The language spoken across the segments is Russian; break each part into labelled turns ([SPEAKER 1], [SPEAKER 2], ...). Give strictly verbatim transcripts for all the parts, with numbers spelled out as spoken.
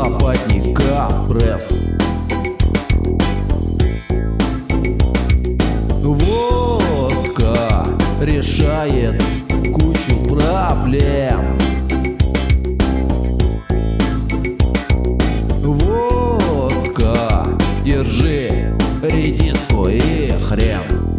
[SPEAKER 1] западника пресс. Водка решает кучу проблем. Водка, держи редиску и хрен.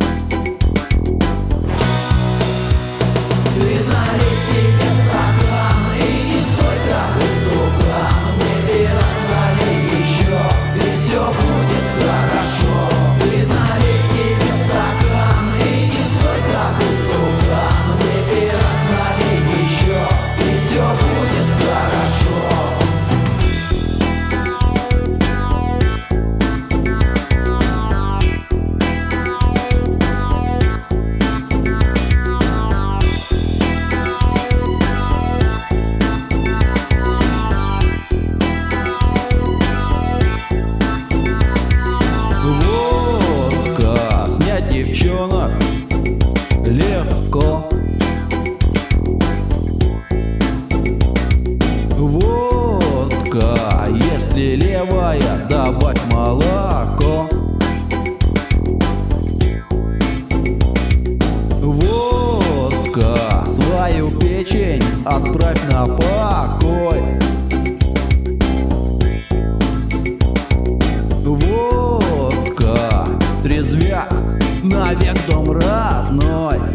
[SPEAKER 2] Ты налей себе стакан и не стой как истукан. Выпей, налей еще, и все будет хорошо. Ты налей себе стакан и не стой как истукан. Выпей, налей еще, и все будет хорошо.
[SPEAKER 1] Водка, снять девчонок легко. Водка, если левая, добавь молоко. Водка, свою печень отправь на покой. Водка, трезвяк, навек дом родной.